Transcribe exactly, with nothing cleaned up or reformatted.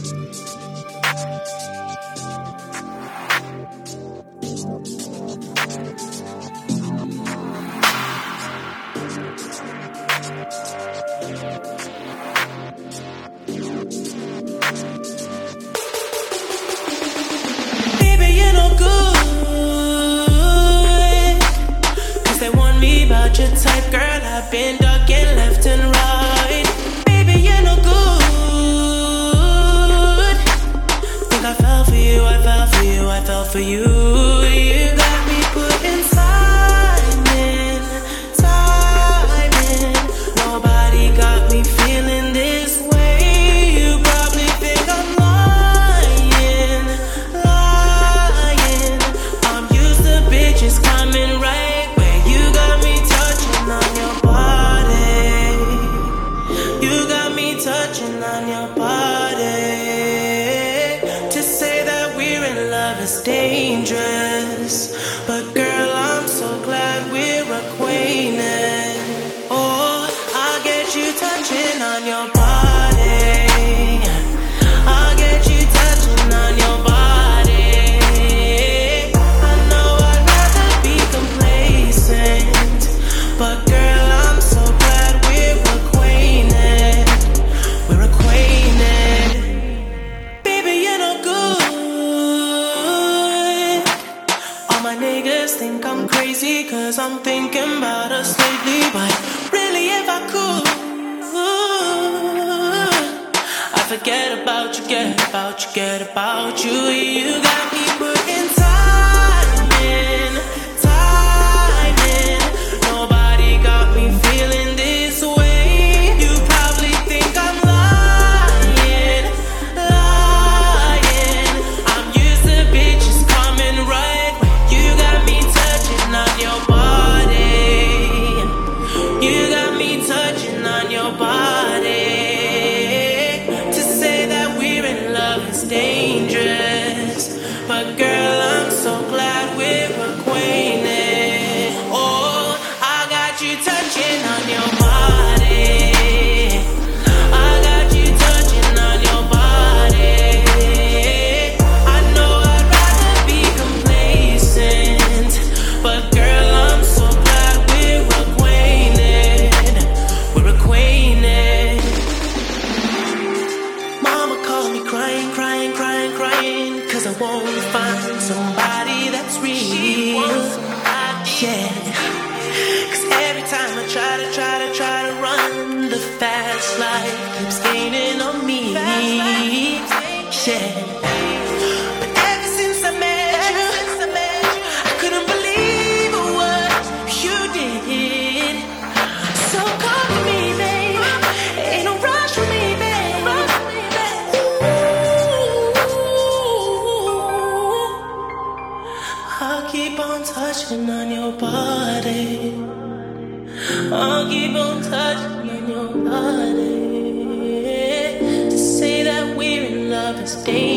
Your type, girl, I've been ducking left and right. Baby, you're no good. Think I fell for you, I fell for you, I fell for you. You got me putting time in, time in. Nobody got me feeling this way. You probably think I'm lying, lying. I'm used to bitches coming right. Touching on your body. To say that we're in love is dangerous, but girl, I'm so glad we're acquainted. Oh, I'll get you touching on your body. I'll get you touching on your body. I know I'd rather be complacent, but girl, I'm so glad we're acquainted. We're acquainted. Baby, you're no good. All my niggas think I'm crazy, cause I'm thinking about us lately. But really, if I could, I forget about you, get about you, get about you. You got me putting time in, time in. Nobody got me feeling this way. You probably think I'm lying, lying. I'm used to bitches coming right. You got me touching on your body. You got me touching on your body. To say that we're in love is dangerous, but girl, I'm so glad we're acquainted. Oh, I got you touching on your body. I got you touching on your body. I know I'd rather be complacent, but girl, I'm so glad we're acquainted. We're acquainted. Mama called me crying, crying, crying, crying, cause I won't find somebody that's real. Yeah. Cause every time I try to, try to, try to run, the fast life keeps gaining on me. Yeah. But ever since I met you, I couldn't believe what you did. So come with me, babe. Ain't no rush for me, babe. Ooh. I'll keep on touching on your body. I'll keep on touching on your body. To say that we're in love is dangerous.